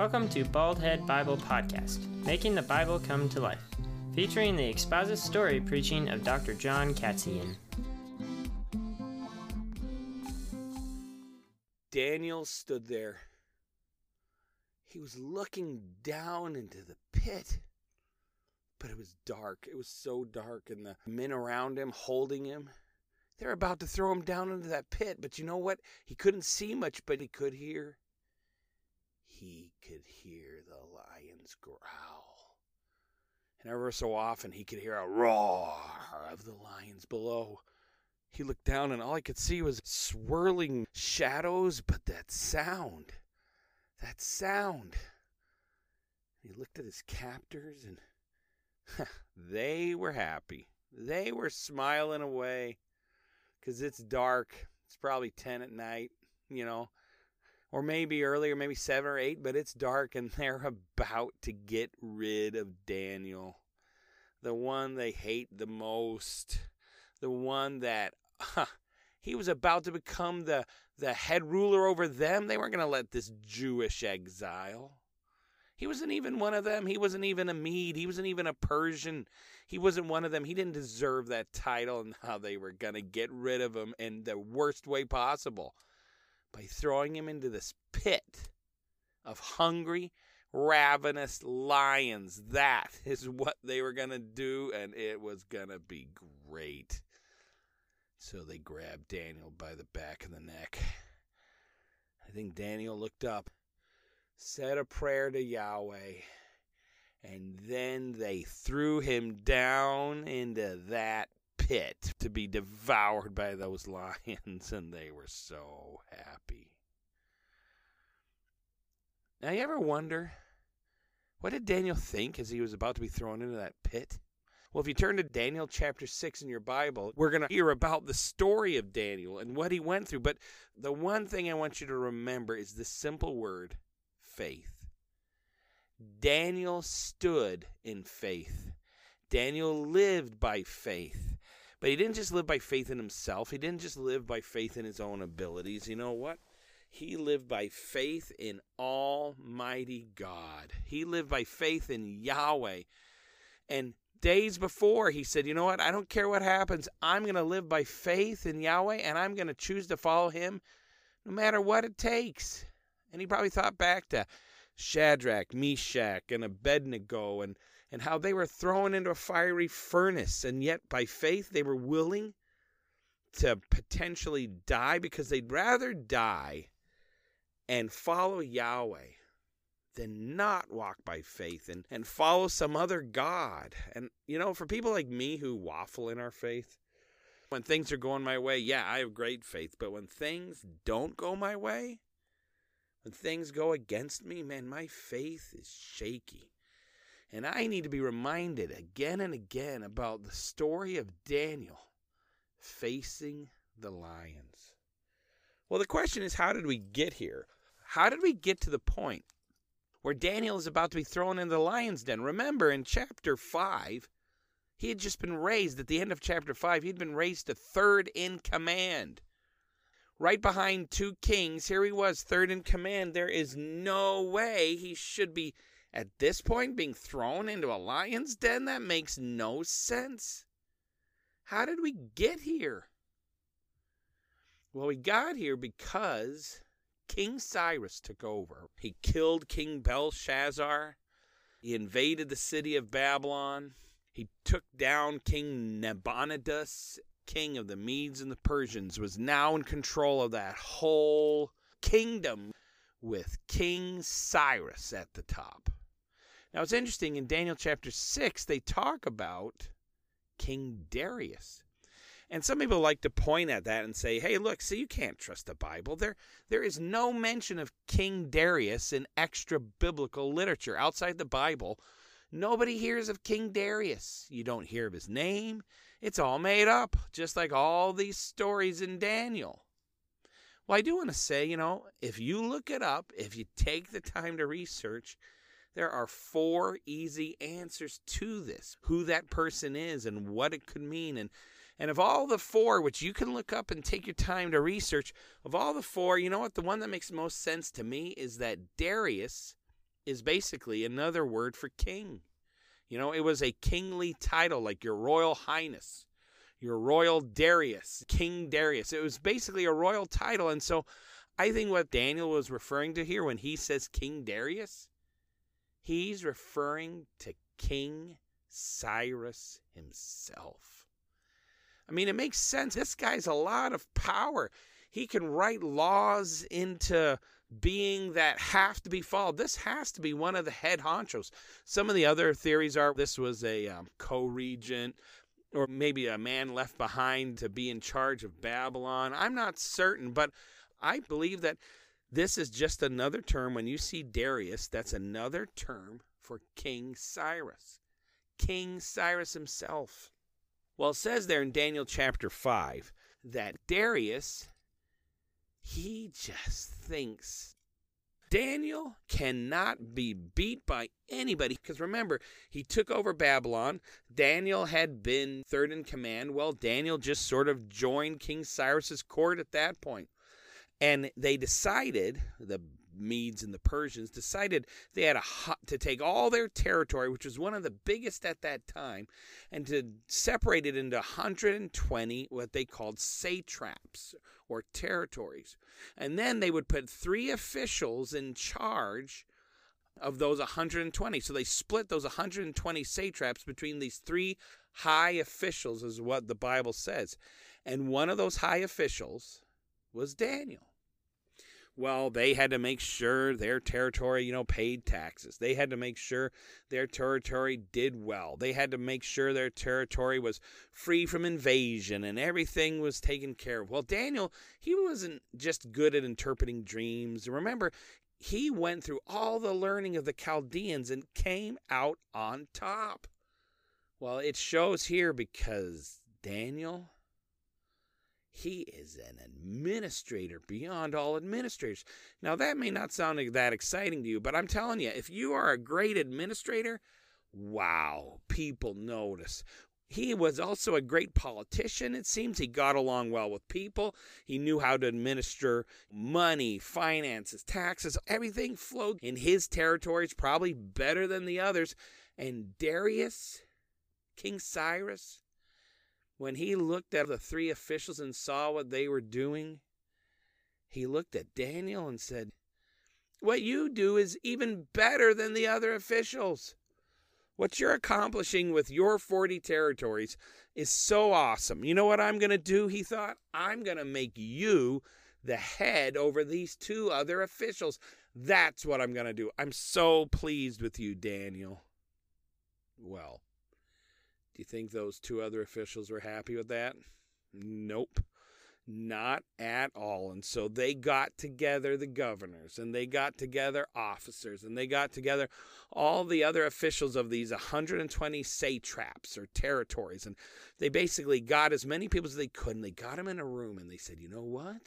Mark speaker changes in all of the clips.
Speaker 1: Welcome to Baldhead Bible Podcast, Making the Bible Come to Life, featuring the exposit story preaching of Dr. John Katzian.
Speaker 2: Daniel stood there. He was looking down into the pit, but it was dark. It was so dark, and the men around him holding him, they're about to throw him down into that pit. But you know what? He couldn't see much, but he could hear. He could hear the lions growl. And ever so often, he could hear a roar of the lions below. He looked down, and all I could see was swirling shadows, but that sound. He looked at his captors, and they were happy. They were smiling away, because it's dark. It's probably 10 at night, or maybe earlier, maybe 7 or 8, but it's dark, and they're about to get rid of Daniel, the one they hate the most, the one that he was about to become the head ruler over them. They weren't going to let this Jewish exile. He wasn't even one of them. He wasn't even a Mede. He wasn't even a Persian. He wasn't one of them. He didn't deserve that title, and how they were going to get rid of him in the worst way possible, by throwing him into this pit of hungry, ravenous lions. That is what they were going to do, and it was going to be great. So they grabbed Daniel by the back of the neck. I think Daniel looked up, said a prayer to Yahweh, and then they threw him down into that pit to be devoured by those lions, and they were so happy. Now, you ever wonder, what did Daniel think as he was about to be thrown into that pit? Well, if you turn to Daniel chapter 6 in your Bible, we're going to hear about the story of Daniel and what he went through. But the one thing I want you to remember is the simple word, faith. Daniel stood in faith. Daniel lived by faith. But he didn't just live by faith in himself. He didn't just live by faith in his own abilities. You know what? He lived by faith in Almighty God. He lived by faith in Yahweh. And days before, he said, you know what? I don't care what happens. I'm going to live by faith in Yahweh, and I'm going to choose to follow him no matter what it takes. And he probably thought back to Shadrach, Meshach, and Abednego, and how they were thrown into a fiery furnace, and yet by faith they were willing to potentially die, because they'd rather die and follow Yahweh than not walk by faith and follow some other god. And, for people like me who waffle in our faith, when things are going my way, yeah, I have great faith. But when things don't go my way, when things go against me, man, my faith is shaky. And I need to be reminded again and again about the story of Daniel facing the lions. Well, the question is, how did we get here? How did we get to the point where Daniel is about to be thrown into the lion's den? Remember, in chapter 5, he had just been raised. At the end of chapter 5, he'd been raised to third in command. Right behind 2 kings, here he was, third in command. There is no way he should be, at this point, being thrown into a lion's den. That makes no sense. How did we get here? Well, we got here because King Cyrus took over. He killed King Belshazzar. He invaded the city of Babylon. He took down King Nabonidus, king of the Medes and the Persians, was now in control of that whole kingdom with King Cyrus at the top. Now, it's interesting, in Daniel chapter 6, they talk about King Darius. And some people like to point at that and say, hey, look, see, you can't trust the Bible. There is no mention of King Darius in extra biblical literature. Outside the Bible, nobody hears of King Darius. You don't hear of his name. It's all made up, just like all these stories in Daniel. Well, I do want to say, if you look it up, if you take the time to research, there are 4 easy answers to this, who that person is and what it could mean. And of all the 4, which you can look up and take your time to research, of all the 4, you know what? The one that makes most sense to me is that Darius is basically another word for king. You know, it was a kingly title, like your Royal Highness, your Royal Darius, King Darius. It was basically a royal title. And so I think what Daniel was referring to here when he says King Darius, he's referring to King Cyrus himself. I mean, it makes sense. This guy's a lot of power. He can write laws into being that have to be followed. This has to be one of the head honchos. Some of the other theories are this was a co-regent, or maybe a man left behind to be in charge of Babylon. I'm not certain, but I believe that this is just another term. When you see Darius, that's another term for King Cyrus. King Cyrus himself. Well, it says there in Daniel chapter 5 that Darius, he just thinks Daniel cannot be beat by anybody. Because remember, he took over Babylon. Daniel had been third in command. Well, Daniel just sort of joined King Cyrus's court at that point. And they decided, the Medes and the Persians decided they had to take all their territory, which was one of the biggest at that time, and to separate it into 120 what they called satraps, or territories. And then they would put 3 officials in charge of those 120. So they split those 120 satraps between these 3 high officials, is what the Bible says. And one of those high officials was Daniel. Well, they had to make sure their territory, paid taxes. They had to make sure their territory did well. They had to make sure their territory was free from invasion and everything was taken care of. Well, Daniel, he wasn't just good at interpreting dreams. Remember, he went through all the learning of the Chaldeans and came out on top. Well, it shows here because Daniel, he is an administrator beyond all administrators. Now, that may not sound that exciting to you, but I'm telling you, if you are a great administrator, wow, people notice. He was also a great politician. It seems he got along well with people. He knew how to administer money, finances, taxes. Everything flowed in his territories probably better than the others. And Darius, King Cyrus, when he looked at the 3 officials and saw what they were doing, he looked at Daniel and said, "What you do is even better than the other officials. What you're accomplishing with your 40 territories is so awesome. You know what I'm going to do?" He thought, "I'm going to make you the head over these 2 other officials. That's what I'm going to do. I'm so pleased with you, Daniel." Well, do you think those 2 other officials were happy with that? Nope, not at all. And so they got together the governors, and they got together officers, and they got together all the other officials of these 120 satraps or territories. And they basically got as many people as they could, and they got them in a room, and they said, "You know what?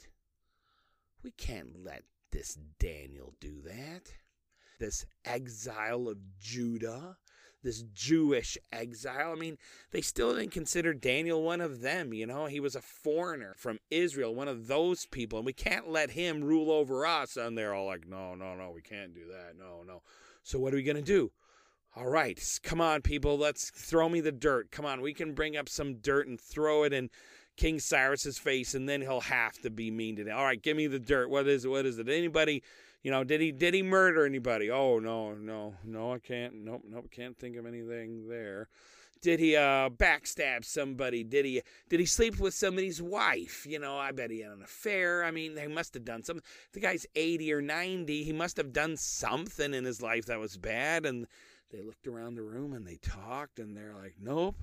Speaker 2: We can't let this Daniel do that. This exile of Judah, this Jewish exile. I mean, they still didn't consider Daniel one of them, He was a foreigner from Israel, one of those people, and we can't let him rule over us." And they're all like, no, we can't do that. No. So what are we going to do? All right, come on, people, let's throw me the dirt. Come on, we can bring up some dirt and throw it in King Cyrus's face, and then he'll have to be mean today. All right, give me the dirt. What is it? Anybody... did he murder anybody? Oh, no, I can't. Nope, can't think of anything there. Did he backstab somebody? Did he sleep with somebody's wife? I bet he had an affair. I mean, they must have done something. The guy's 80 or 90. He must have done something in his life that was bad. And they looked around the room and they talked, and they're like, nope.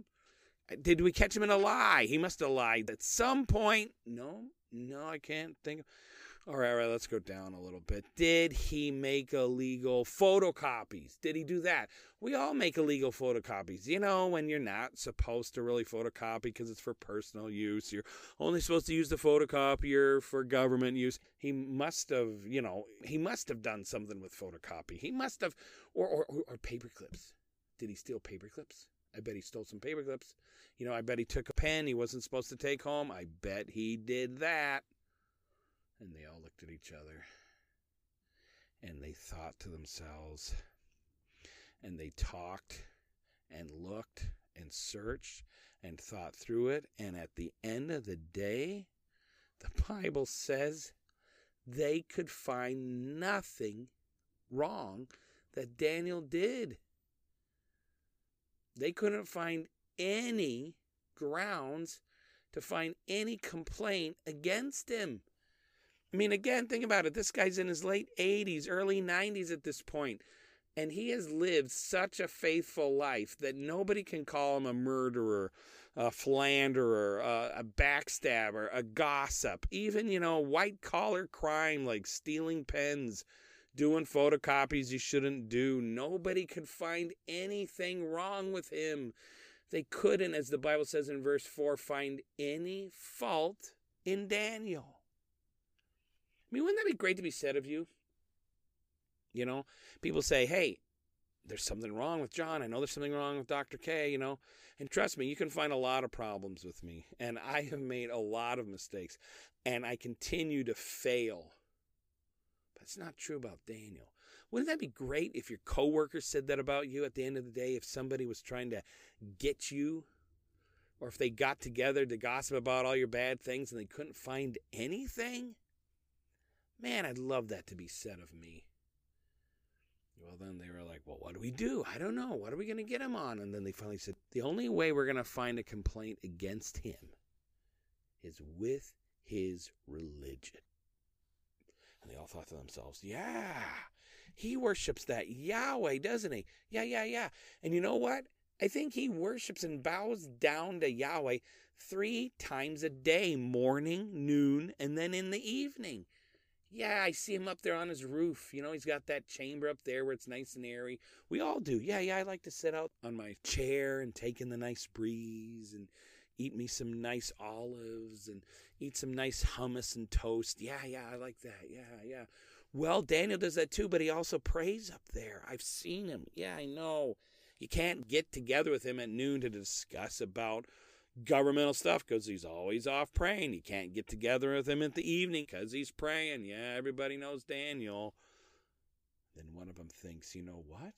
Speaker 2: Did we catch him in a lie? He must have lied at some point. No, I can't think. All right, let's go down a little bit. Did he make illegal photocopies? Did he do that? We all make illegal photocopies. When you're not supposed to really photocopy because it's for personal use. You're only supposed to use the photocopier for government use. He must have, he must have done something with photocopy. He must have, or paper clips. Did he steal paper clips? I bet he stole some paper clips. I bet he took a pen he wasn't supposed to take home. I bet he did that. And they all looked at each other. And they thought to themselves, and they talked and looked and searched and thought through it. And at the end of the day, the Bible says they could find nothing wrong that Daniel did. They couldn't find any grounds to find any complaint against him. I mean, again, think about it. This guy's in his late 80s, early 90s at this point, and he has lived such a faithful life that nobody can call him a murderer, a philanderer, a backstabber, a gossip, even, white-collar crime like stealing pens, doing photocopies you shouldn't do. Nobody could find anything wrong with him. They couldn't, as the Bible says in verse 4, find any fault in Daniel. I mean, wouldn't that be great to be said of you? People say, hey, there's something wrong with John. I know there's something wrong with Dr. K, And trust me, you can find a lot of problems with me. And I have made a lot of mistakes. And I continue to fail. But it's not true about Daniel. Wouldn't that be great if your coworker said that about you at the end of the day? If somebody was trying to get you, or if they got together to gossip about all your bad things and they couldn't find anything? Man, I'd love that to be said of me. Well, then they were like, well, what do we do? I don't know. What are we going to get him on? And then they finally said, the only way we're going to find a complaint against him is with his religion. And they all thought to themselves, yeah, he worships that Yahweh, doesn't he? Yeah. And you know what? I think he worships and bows down to Yahweh 3 times a day, morning, noon, and then in the evening. Yeah, I see him up there on his roof. He's got that chamber up there where it's nice and airy. We all do. Yeah, I like to sit out on my chair and take in the nice breeze and eat me some nice olives and eat some nice hummus and toast. Yeah, I like that. Yeah. Well, Daniel does that too, but he also prays up there. I've seen him. Yeah, I know. You can't get together with him at noon to discuss about governmental stuff because he's always off praying. You can't get together with him at the evening because he's praying. Yeah, everybody knows Daniel. Then one of them thinks, you know what?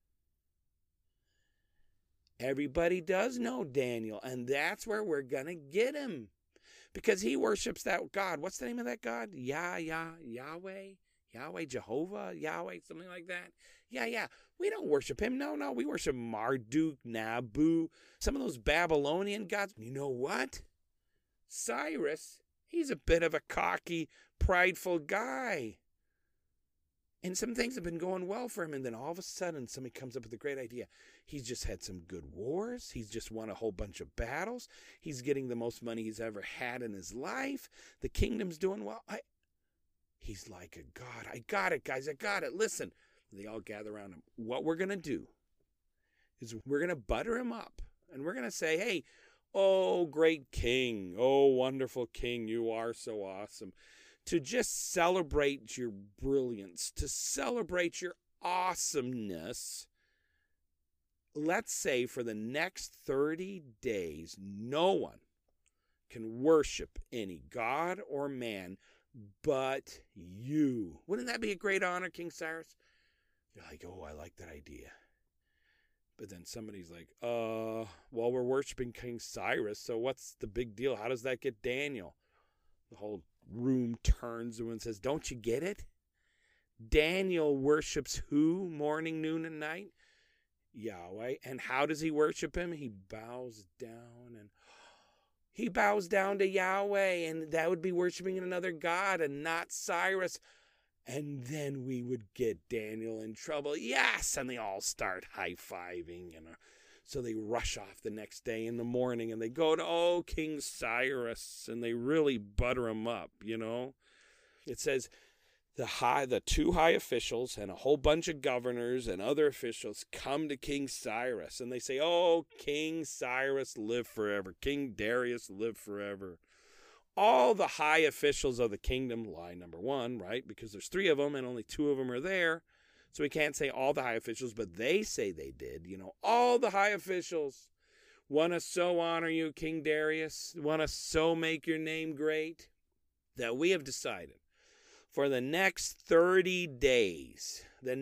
Speaker 2: Everybody does know Daniel, and that's where we're going to get him because he worships that God. What's the name of that God? Yahweh, Jehovah, Yahweh, something like that. Yeah. We don't worship him. No. We worship Marduk, Nabu, some of those Babylonian gods. You know what? Cyrus, he's a bit of a cocky, prideful guy. And some things have been going well for him. And then all of a sudden, somebody comes up with a great idea. He's just had some good wars. He's just won a whole bunch of battles. He's getting the most money he's ever had in his life. The kingdom's doing well. He's like a god. I got it, guys. I got it. Listen. They all gather around him. What we're going to do is we're going to butter him up. And we're going to say, hey, oh, great king. Oh, wonderful king. You are so awesome. To just celebrate your brilliance, to celebrate your awesomeness, let's say for the next 30 days, no one can worship any god or man but you. Wouldn't that be a great honor, King Cyrus? You're like, oh, I like that idea. But then somebody's like, well, we're worshiping King Cyrus, so what's the big deal? How does that get Daniel? The whole room turns and says, don't you get it? Daniel worships who morning, noon, and night? Yahweh. And how does he worship him? He bows down to Yahweh, and that would be worshiping another god and not Cyrus. And then we would get Daniel in trouble. Yes! And they all start high-fiving. So they rush off the next day in the morning, and they go to, King Cyrus, and they really butter him up, It says the 2 high officials and a whole bunch of governors and other officials come to King Cyrus, and they say, oh, King Cyrus, live forever. King Darius, live forever. All the high officials of the kingdom, lie number 1, right? Because there's 3 of them and only 2 of them are there. So we can't say all the high officials, but they say they did. All the high officials want to so honor you, King Darius, want to so make your name great, that we have decided for the next 30 days,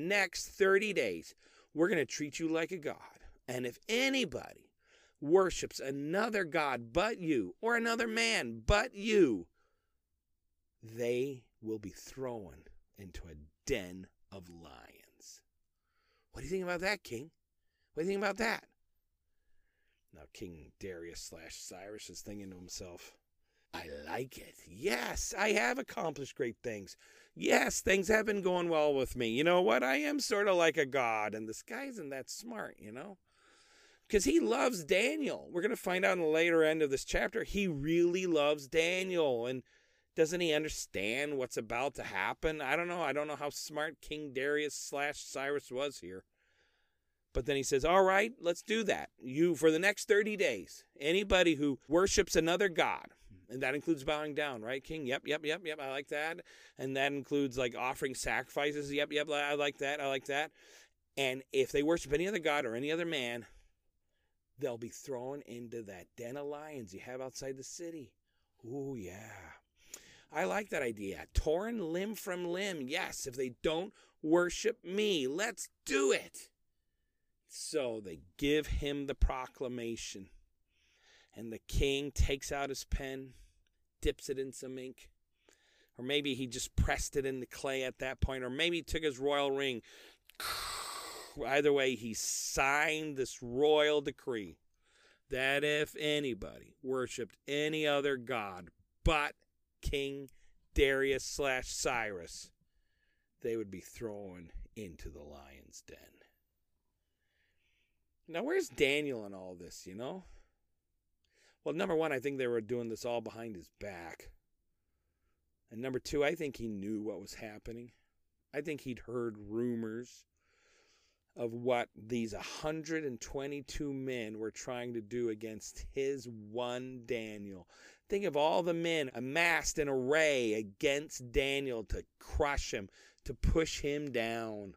Speaker 2: we're going to treat you like a god. And if anybody worships another god but you, or another man but you, they will be thrown into a den of lions. What do you think about that, King? What do you think about that? Now, King Darius / Cyrus is thinking to himself, I like it. Yes, I have accomplished great things. Yes, things have been going well with me. You know what? I am sort of like a god, and this guy isn't that smart, because he loves Daniel. We're going to find out in the later end of this chapter, he really loves Daniel, and doesn't he understand what's about to happen? I don't know how smart King Darius / Cyrus was here. But then he says, all right, let's do that. You, for the next 30 days, anybody who worships another god, and that includes bowing down, right, King? Yep, I like that. And that includes, like, offering sacrifices. Yep, I like that. And if they worship any other god or any other man, they'll be thrown into that den of lions you have outside the city. Ooh, yeah. I like that idea. Torn limb from limb. Yes, if they don't worship me, let's do it. So they give him the proclamation. And the king takes out his pen, dips it in some ink. Or maybe he just pressed it in the clay at that point. Or maybe he took his royal ring. Either way, he signed this royal decree that if anybody worshipped any other god but King Darius / Cyrus, they would be thrown into the lion's den. Now, where's Daniel in all this, Well, number one, I think they were doing this all behind his back. And number two, I think he knew what was happening. I think he'd heard rumors of what these 122 men were trying to do against his one Daniel. Think of all the men amassed in array against Daniel to crush him, to push him down.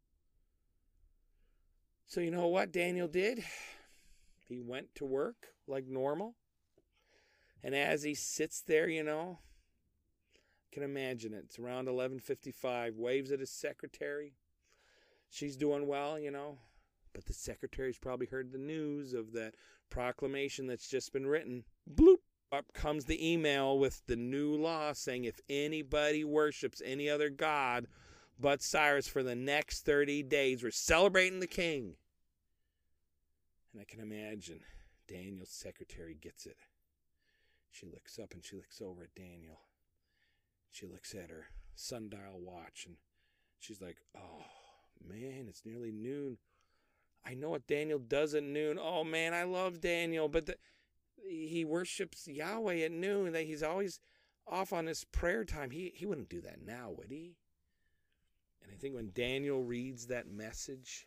Speaker 2: So you know what Daniel did? He went to work like normal. And as he sits there, I can imagine it. It's around 11:55, waves at his secretary. She's doing well, But the secretary's probably heard the news of that proclamation that's just been written. Bloop! Up comes the email with the new law saying if anybody worships any other god but Cyrus for the next 30 days, we're celebrating the king. And I can imagine Daniel's secretary gets it. She looks up and she looks over at Daniel. She looks at her sundial watch and she's like, oh, man, it's nearly noon. I know what Daniel does at noon. Oh, man, I love Daniel, but he worships Yahweh at noon. He's always off on his prayer time. He wouldn't do that now, would he? And I think when Daniel reads that message,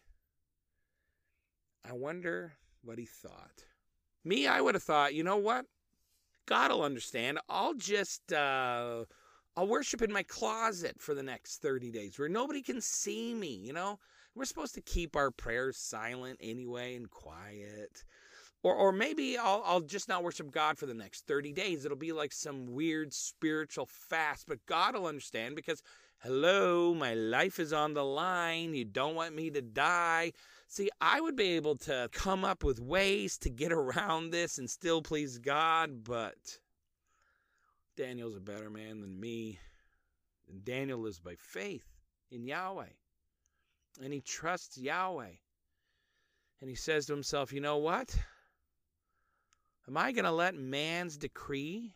Speaker 2: I wonder what he thought. Me, I would have thought, you know what? God will understand. I'll worship in my closet for the next 30 days where nobody can see me, We're supposed to keep our prayers silent anyway and quiet. Or maybe I'll just not worship God for the next 30 days. It'll be like some weird spiritual fast. But God will understand because, hello, my life is on the line. You don't want me to die. See, I would be able to come up with ways to get around this and still please God. But Daniel's a better man than me. And Daniel lives by faith in Yahweh. And he trusts Yahweh. And he says to himself, you know what? Am I going to let man's decree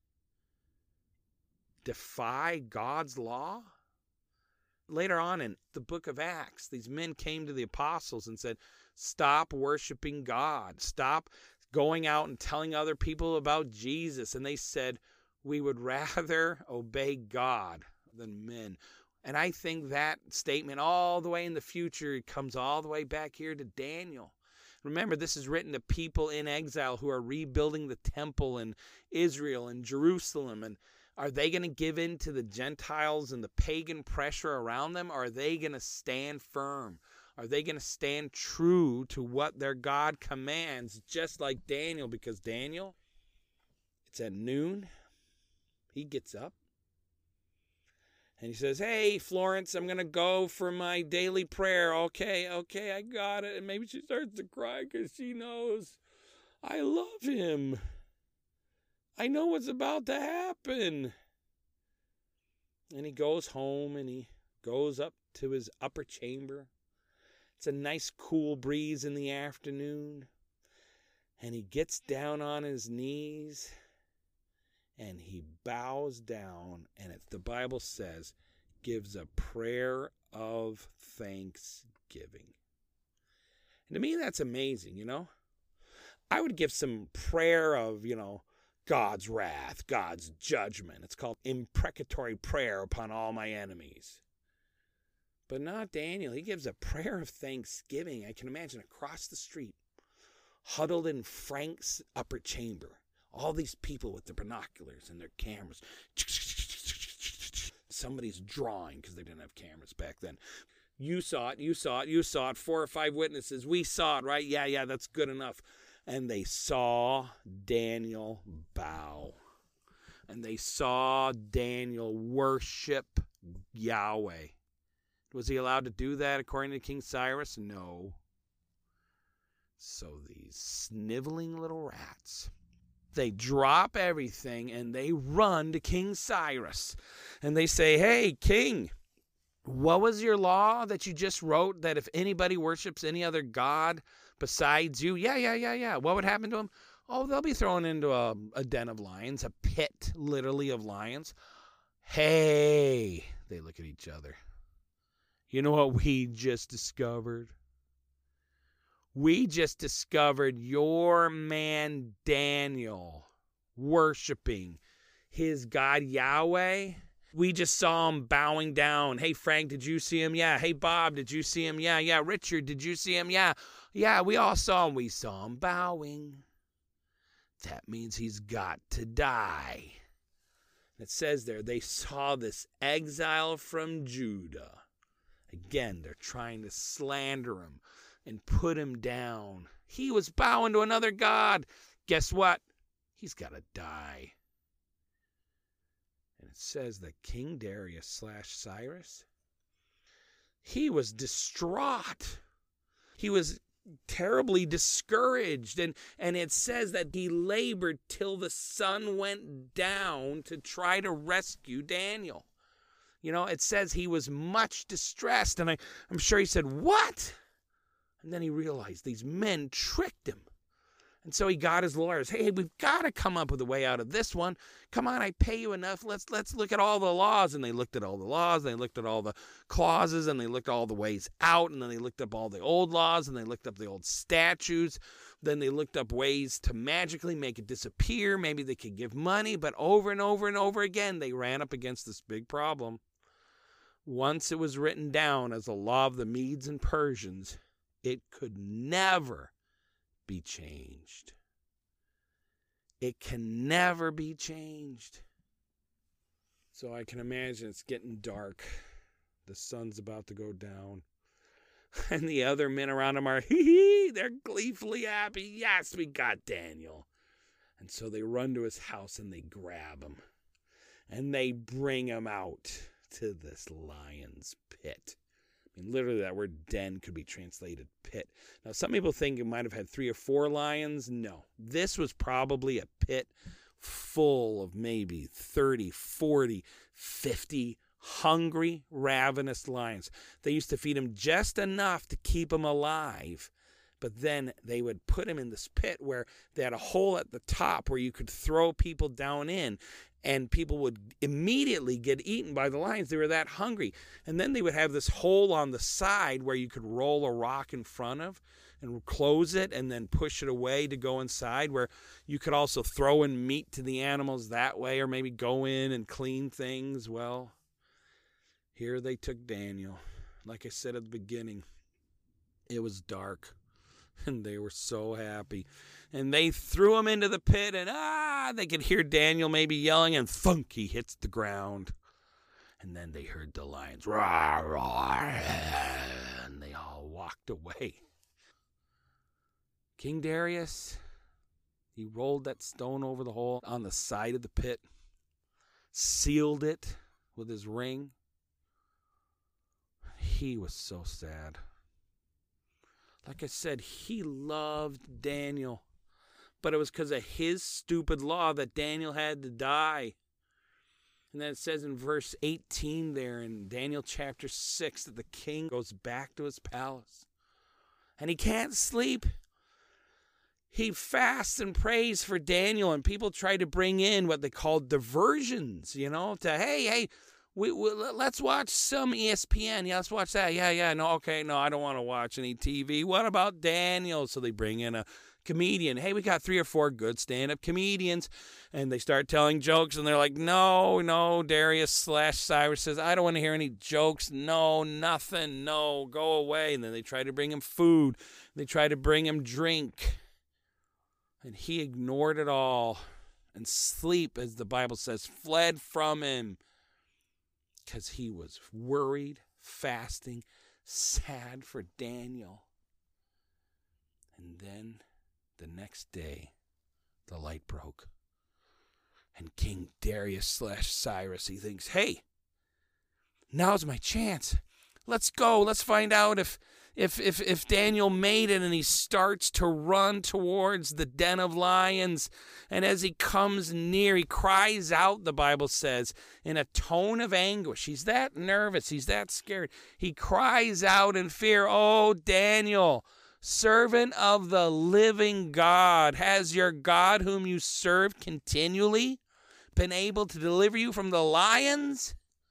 Speaker 2: defy God's law? Later on in the book of Acts, these men came to the apostles and said, stop worshiping God. Stop going out and telling other people about Jesus. And they said, we would rather obey God than men. And I think that statement all the way in the future comes all the way back here to Daniel. Remember, this is written to people in exile who are rebuilding the temple in Israel and Jerusalem. And are they going to give in to the Gentiles and the pagan pressure around them? Or are they going to stand firm? Are they going to stand true to what their God commands, just like Daniel? Because Daniel, it's at noon. He gets up. And he says, hey, Florence, I'm going to go for my daily prayer. Okay, I got it. And maybe she starts to cry because she knows I love him. I know what's about to happen. And he goes home and he goes up to his upper chamber. It's a nice cool breeze in the afternoon. And he gets down on his knees and he bows down, and the Bible says, gives a prayer of thanksgiving. And to me, that's amazing, I would give some prayer of, God's wrath, God's judgment. It's called imprecatory prayer upon all my enemies. But not Daniel. He gives a prayer of thanksgiving. I can imagine across the street, huddled in Frank's upper chamber, all these people with their binoculars and their cameras. Somebody's drawing because they didn't have cameras back then. You saw it. 4 or 5 witnesses. We saw it, right? Yeah, that's good enough. And they saw Daniel bow. And they saw Daniel worship Yahweh. Was he allowed to do that according to King Cyrus? No. So these sniveling little rats, they drop everything and they run to King Cyrus. And they say, hey, King, what was your law that you just wrote that if anybody worships any other god besides you? Yeah. What would happen to them? Oh, they'll be thrown into a den of lions, a pit, literally, of lions. Hey, they look at each other. You know what we just discovered? We just discovered your man Daniel worshiping his God Yahweh. We just saw him bowing down. Hey, Frank, did you see him? Yeah. Hey, Bob, did you see him? Yeah. Richard, did you see him? Yeah. We all saw him. We saw him bowing. That means he's got to die. It says there, they saw this exile from Judah. Again, they're trying to slander him and put him down. He was bowing to another god. Guess what? He's got to die. And it says that King Darius / Cyrus, he was distraught. He was terribly discouraged. And it says that he labored till the sun went down to try to rescue Daniel. It says he was much distressed. And I'm sure he said, what? And then he realized these men tricked him. And so he got his lawyers. Hey, we've got to come up with a way out of this one. Come on, I pay you enough. Let's look at all the laws. And they looked at all the laws. They looked at all the clauses. And they looked at all the ways out. And then they looked up all the old laws. And they looked up the old statutes. Then they looked up ways to magically make it disappear. Maybe they could give money. But over and over and over again, they ran up against this big problem. Once it was written down as a law of the Medes and Persians, it could never be changed. It can never be changed. So I can imagine it's getting dark. The sun's about to go down. And the other men around him are, they're gleefully happy. Yes, we got Daniel. And so they run to his house and they grab him. And they bring him out to this lion's pit. I mean, literally that word den could be translated pit. Now, some people think it might have had 3 or 4 lions. No, this was probably a pit full of maybe 30, 40, 50 hungry, ravenous lions. They used to feed him just enough to keep him alive. But then they would put him in this pit where they had a hole at the top where you could throw people down in. And people would immediately get eaten by the lions. They were that hungry. And then they would have this hole on the side where you could roll a rock in front of and close it and then push it away to go inside, where you could also throw in meat to the animals that way, or maybe go in and clean things. Well, here they took Daniel. Like I said at the beginning, it was dark. And they were so happy. And they threw him into the pit, and they could hear Daniel maybe yelling, and thunk, he hits the ground. And then they heard the lions, roar, roar, and they all walked away. King Darius, he rolled that stone over the hole on the side of the pit, sealed it with his ring, he was so sad. Like I said, he loved Daniel. But it was because of his stupid law that Daniel had to die. And then it says in verse 18 there in Daniel chapter 6 that the king goes back to his palace. And he can't sleep. He fasts and prays for Daniel, and people try to bring in what they call diversions, to, hey, let's watch some ESPN. Yeah, let's watch that. Yeah, no, I don't want to watch any TV. What about Daniel? So they bring in a comedian. Hey, we got 3 or 4 good stand-up comedians, and they start telling jokes, and they're like, no, Darius/Cyrus says, I don't want to hear any jokes. No, nothing. No, go away. And then they try to bring him food. They try to bring him drink. And he ignored it all. And sleep, as the Bible says, fled from him. Because he was worried, fasting, sad for Daniel. And then the next day, the light broke. And King Darius/Cyrus, he thinks, hey, now's my chance. Let's go. Let's find out if Daniel made it. And he starts to run towards the den of lions. And as he comes near, he cries out, the Bible says, in a tone of anguish. He's that nervous. He's that scared. He cries out in fear, oh, Daniel, servant of the living God, has your God whom you serve continually been able to deliver you from the lions?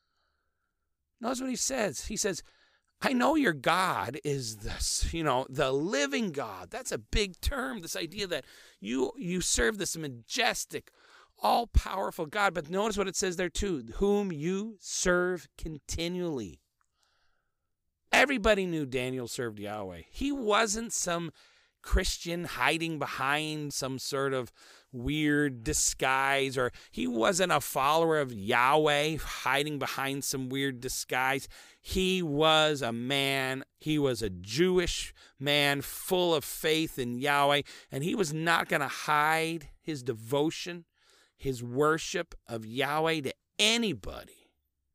Speaker 2: Notice what he says. He says, I know your God is this, the living God. That's a big term, this idea that you serve this majestic, all-powerful God. But notice what it says there too, whom you serve continually. Everybody knew Daniel served Yahweh. He wasn't some Christian hiding behind some sort of weird disguise, or he wasn't a follower of Yahweh hiding behind some weird disguise. He was a man. He was a Jewish man full of faith in Yahweh, and he was not going to hide his devotion, his worship of Yahweh to anybody.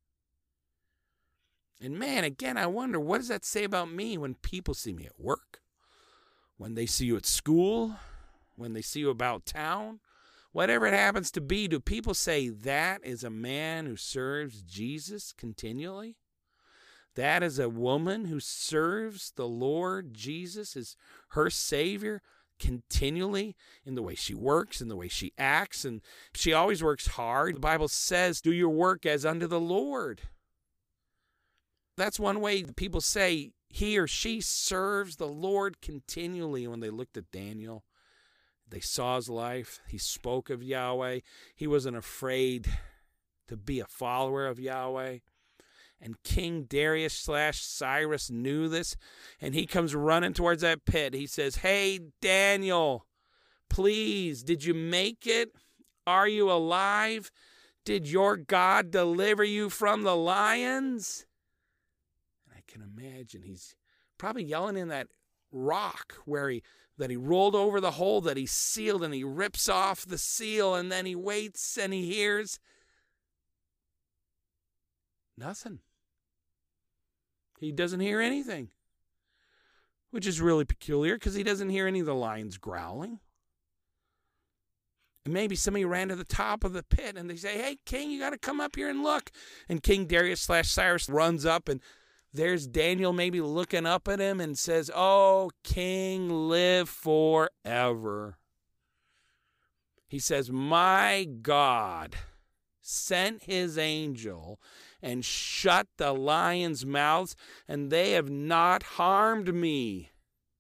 Speaker 2: And man, again, I wonder, what does that say about me when people see me at work? When they see you at school? When they see you about town? Whatever it happens to be, do people say that is a man who serves Jesus continually? That is a woman who serves the Lord Jesus as her Savior continually in the way she works, in the way she acts, and she always works hard. The Bible says, do your work as unto the Lord. That's one way people say he or she serves the Lord continually. When they looked at Daniel, they saw his life. He spoke of Yahweh. He wasn't afraid to be a follower of Yahweh. And King Darius/Cyrus knew this, and he comes running towards that pit. He says, hey, Daniel, please, did you make it? Are you alive? Did your God deliver you from the lions? Can imagine he's probably yelling in that rock that he rolled over the hole that he sealed, and he rips off the seal, and then he waits and he hears nothing. He doesn't hear anything, which is really peculiar because he doesn't hear any of the lions growling. And maybe somebody ran to the top of the pit and they say, hey, King, you got to come up here and look. And King Darius/Cyrus runs up, and there's Daniel maybe looking up at him and says, oh, King, live forever. He says, my God sent his angel and shut the lions' mouths, and they have not harmed me.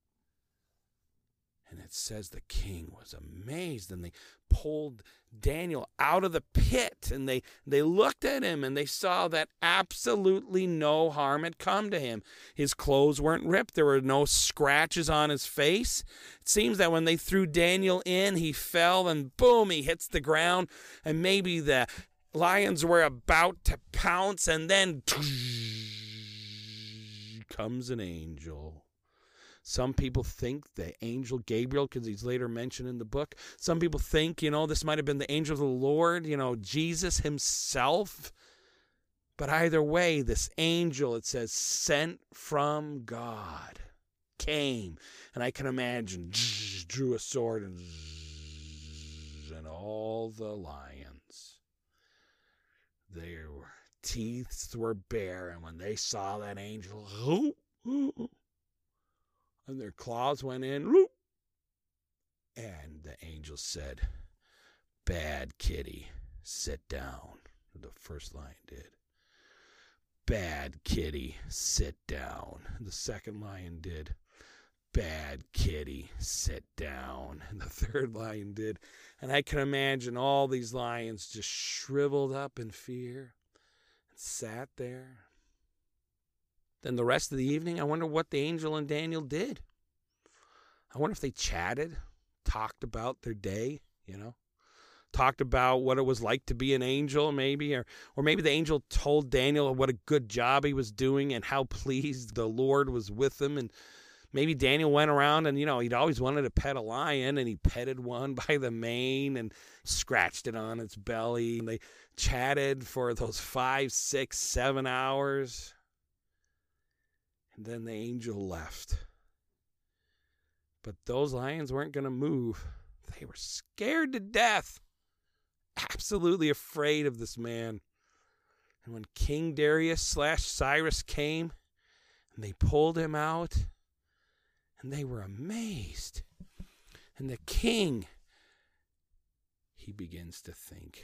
Speaker 2: And it says the king was amazed, and they pulled Daniel out of the pit, and they looked at him, and they saw that absolutely no harm had come to him. His clothes weren't ripped. There were no scratches on his face. It seems that when they threw Daniel in, he fell, and boom, he hits the ground, and maybe the lions were about to pounce, and then comes an angel. Some people think the angel Gabriel, because he's later mentioned in the book. Some people think, this might have been the angel of the Lord, Jesus himself. But either way, this angel, it says, sent from God, came. And I can imagine, drew a sword, and all the lions, their teeth were bare. And when they saw that angel, and their claws went in, and the angel said, "Bad kitty, sit down." The first lion did. "Bad kitty, sit down." The second lion did. "Bad kitty, sit down." And the third lion did. And I can imagine all these lions just shriveled up in fear and sat there. Then the rest of the evening, I wonder what the angel and Daniel did. I wonder if they chatted, talked about their day, talked about what it was like to be an angel, maybe, or maybe the angel told Daniel what a good job he was doing and how pleased the Lord was with him. And maybe Daniel went around and, he'd always wanted to pet a lion, and he petted one by the mane and scratched it on its belly. And they chatted for those 5, 6, 7 hours. And then the angel left. But those lions weren't going to move. They were scared to death. Absolutely afraid of this man. And when King Darius/Cyrus came, and they pulled him out, and they were amazed. And the king, he begins to think,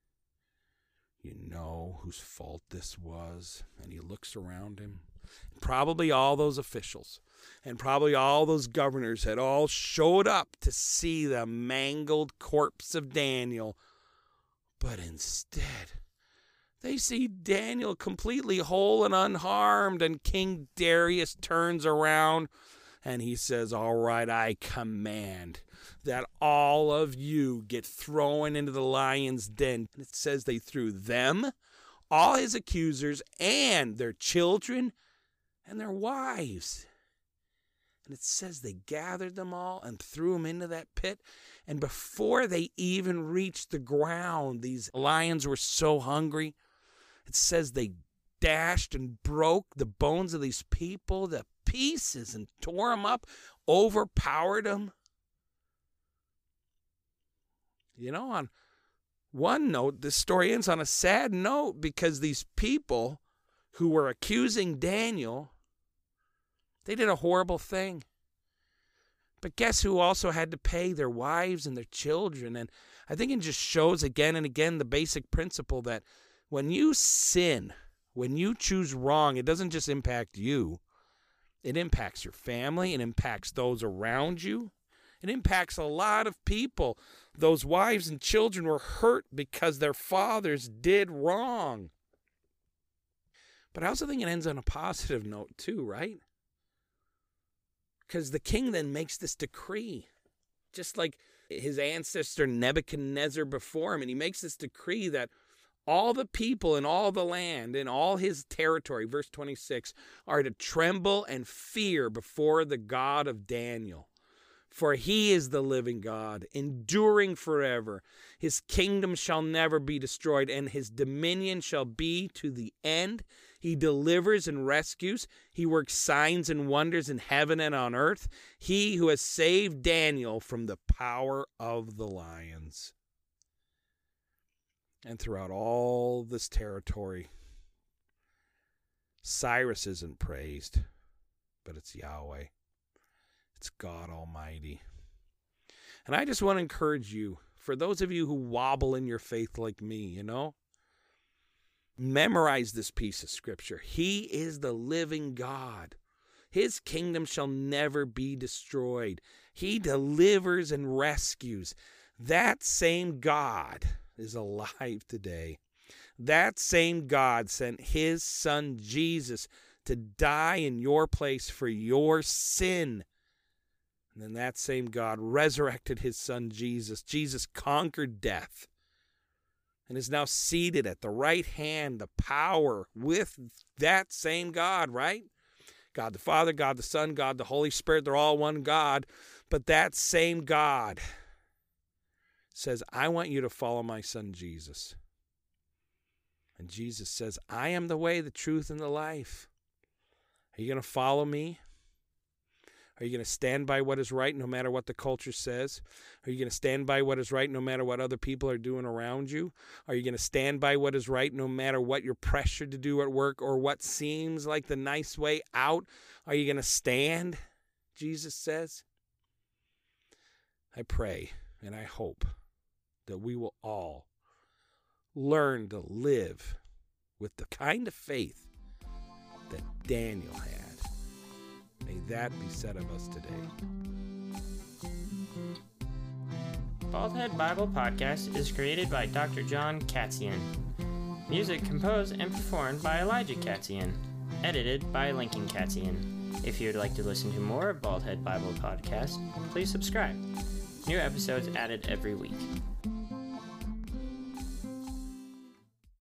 Speaker 2: you know whose fault this was? And he looks around him. Probably all those officials and probably all those governors had all showed up to see the mangled corpse of Daniel. But instead, they see Daniel completely whole and unharmed, and King Darius turns around and he says, "All right, I command that all of you get thrown into the lion's den." And it says they threw them, all his accusers, and their children and their wives. And it says they gathered them all and threw them into that pit. And before they even reached the ground, these lions were so hungry. It says they dashed and broke the bones of these people to pieces and tore them up, overpowered them. On one note, this story ends on a sad note, because these people who were accusing Daniel, they did a horrible thing. But guess who also had to pay? Their wives and their children. And I think it just shows again and again the basic principle that when you sin, when you choose wrong, it doesn't just impact you. It impacts your family. It impacts those around you. It impacts a lot of people. Those wives and children were hurt because their fathers did wrong. But I also think it ends on a positive note too, right? Because the king then makes this decree, just like his ancestor Nebuchadnezzar before him. And he makes this decree that all the people in all the land, in all his territory, verse 26, are to tremble and fear before the God of Daniel. For he is the living God, enduring forever. His kingdom shall never be destroyed, and his dominion shall be to the end. He delivers and rescues. He works signs and wonders in heaven and on earth. He who has saved Daniel from the power of the lions. And throughout all this territory, Cyrus isn't praised, but it's Yahweh. It's God Almighty. And I just want to encourage you, for those of you who wobble in your faith like me, memorize this piece of scripture. He is the living God. His kingdom shall never be destroyed. He delivers and rescues. That same God is alive today. That same God sent his son Jesus to die in your place for your sin. And then that same God resurrected his son Jesus. Jesus conquered death and is now seated at the right hand, the power with that same God, right? God the Father, God the Son, God the Holy Spirit, they're all one God. But that same God says, I want you to follow my son Jesus. And Jesus says, I am the way, the truth, and the life. Are you going to follow me? Are you going to stand by what is right no matter what the culture says? Are you going to stand by what is right no matter what other people are doing around you? Are you going to stand by what is right no matter what you're pressured to do at work or what seems like the nice way out? Are you going to stand? Jesus says. I pray and I hope that we will all learn to live with the kind of faith that Daniel had. May that be said of us today.
Speaker 1: Baldhead Bible Podcast is created by Dr. John Katzian. Music composed and performed by Elijah Katzian. Edited by Lincoln Katzian. If you would like to listen to more of Baldhead Bible Podcast, please subscribe. New episodes added every week.